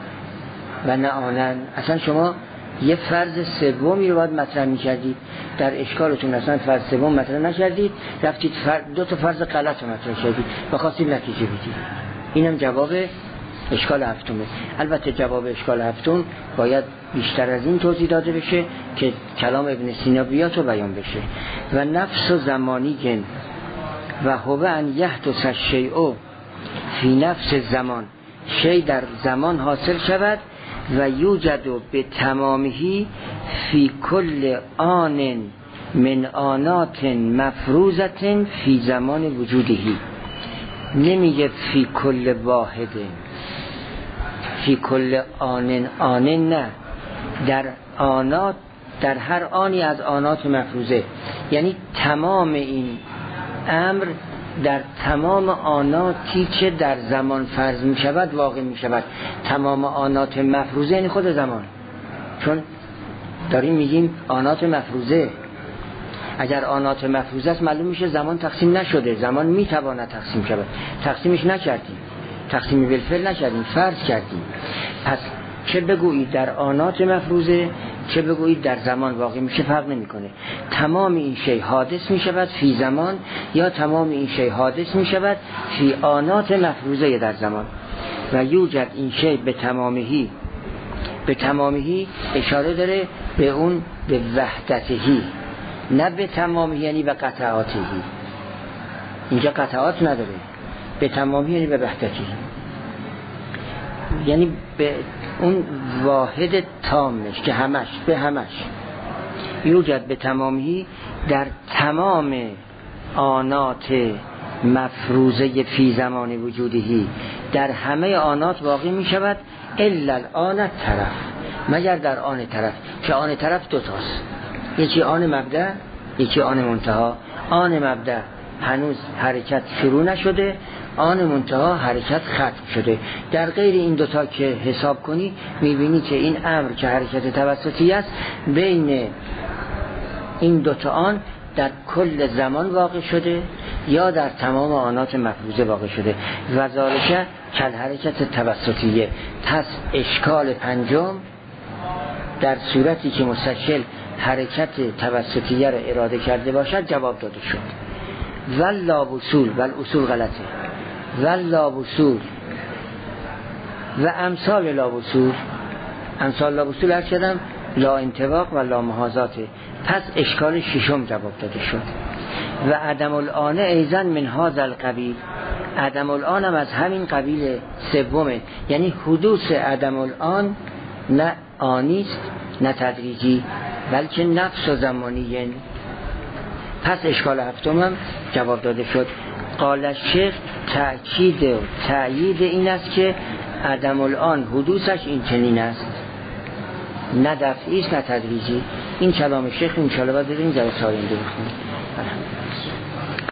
و نه آنن. اصلا شما یه فرض سومی رو باید مطرح می‌کردید، در اشکالتون اصلا فرض سوم مطرح نکردید، رفتید فر... دو تا فرض غلط رو مطرح کردید و خواستید نتیجه بدید. اینم جواب اشکال هفتمه. البته جواب اشکال هفتم باید بیشتر از این توضیح داده بشه که کلام ابن سینا بیاد و بیان بشه. و نفس و زمانی جن و هو ان یحدث الشیء فی نفس زمان، شی در زمان حاصل شود و یوجد به تمامهی فی کل آن من آنات مفروضت فی زمان وجودهی. نمیگه فی کل واحده، فی کل آن آن نه، در آنات، در هر آنی از آنات مفروضه. یعنی تمام این امر در تمام آناتی که در زمان فرض می شود واقع می شود. تمام آنات مفروضه یعنی خود زمان، چون داریم میگیم آنات مفروضه. اگر آنات مفروضه است معلوم میشه زمان تقسیم نشده، زمان میتواند تقسیم شود، تقسیمش نکردیم، تقسیم بالفعل نکردیم، فرض کردیم. پس چه بگویید در آنات مفروضه چه بگویید در زمان واقع میشه فرق نمیکنه. تمام این شی حادث میشود فی زمان یا تمام این شی حادث میشود فی آنات مفروضه در زمان. و یوجد این شی به تمامهی، به تمامهی اشاره داره به اون به وحدتهی، نه به تمامهی یعنی به قطعاتهی. اینجا قطعات نداره، به تمامهی یعنی به وحدتهی، یعنی به اون واحد تامش که همش به همش. یوجد به تمامی در تمام آنات مفروضه فی زمان وجودهی، در همه آنات واقع می شود الا الان طرف، مگر در آن طرف، که آن طرف دو تاست، یکی آن مبدأ یکی آن منتها. آن مبدأ هنوز حرکت شروع نشده، آن منتها حرکت ختم شده. در غیر این دوتا که حساب کنی میبینی که این امر که حرکت توسطی است بین این دوتا آن در کل زمان واقع شده یا در تمام آنات مفروضه واقع شده. و ذالک کل حرکت توسطیه. پس اشکال پنجم در صورتی که مستقل حرکت توسطیه را اراده کرده باشد جواب داده شد. ولا وصول، ول اصول غلطه، ولا وصول و امثال لا وصول. امثال لا وصول هر کردم لا انطباق و لا محاذاته. پس اشکال ششم جواب داده شد. و عدم الآن ایزن من هذا القبیل، عدم الآن هم از همین قبیل سومه. یعنی حدوث عدم الآن نه آنیست نه تدریجی، بلکه نفس و زمانیه. پس اشکال هفتم هم جواب داده شد. قال الشیخ تأکید و تأیید این است که عدم الان حدوثش این چنین است، نه دفعی است نه تدریجی. این کلام شیخ انشاءالله باید ببینید در ساینده بخونید.